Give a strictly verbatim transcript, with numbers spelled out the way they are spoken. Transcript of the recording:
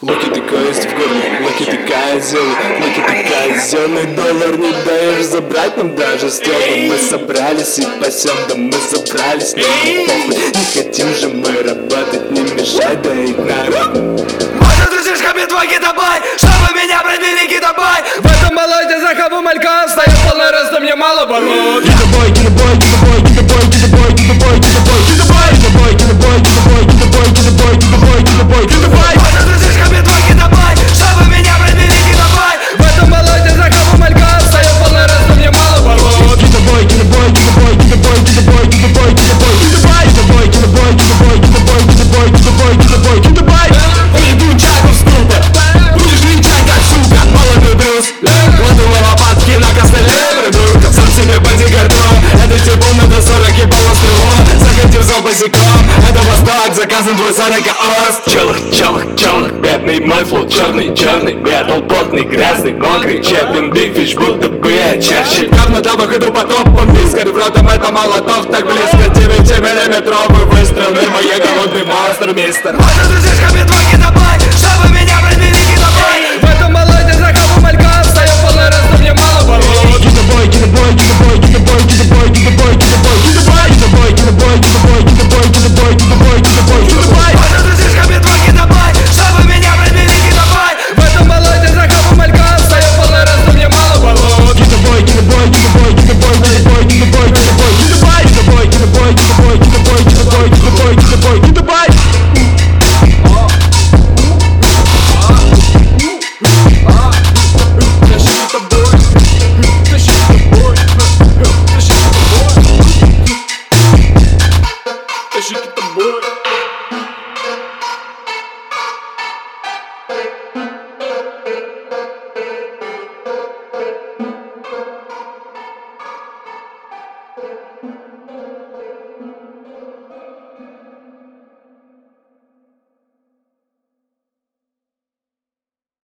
Локи ты кость в горле, локи ты козел, локи ты казенный доллар не даешь забрать нам даже Стёпа. Мы собрались и пасем, да мы забрались, нам не похуй. Не хотим же мы работать, не мешай доить народ. Можно друзьяшками твой китобой, чтобы меня пробили китобой. В этом болоте захову малька, стою полный рост, но мне мало болот. Китобой, китобой, китобой, китобой, китобой, китобой, китобой, китобой, китобой, китобой, китобой, китобой, китобой, китобой, китобой, китобой. Можно друзьяшками твой китобой, чтобы меня пробили китобой. В этом болоте захову малька, стою полный рост, но мне мало болот. Китобой, китобой, китобой, китобой, китобой, китобой, китобой, китобой, китобой, китобой, китобой, китобой, китобой, китобой, китобой, китобой. Иду чайку в ступе, будешь линчать как сука. Молодой брюс, кладу лопатки на костыле, придурка, сам себе бодигардом. Это типа надо сорок ебало стрело, заходи в зал босиком. Это восток, заказан твой сорок ост. Челых, челых, челых, бедный мой флот, черный, черный, метал, потный, грязный, мокрый, чепин, бигфиш, будто бы я чаще. Как на табах иду по топам, вискарь в ротом, это молотов. Так близко девять миллиметровый выстрел, и мой голодный монстр, мистер. Можно друзьяшками твой китобой,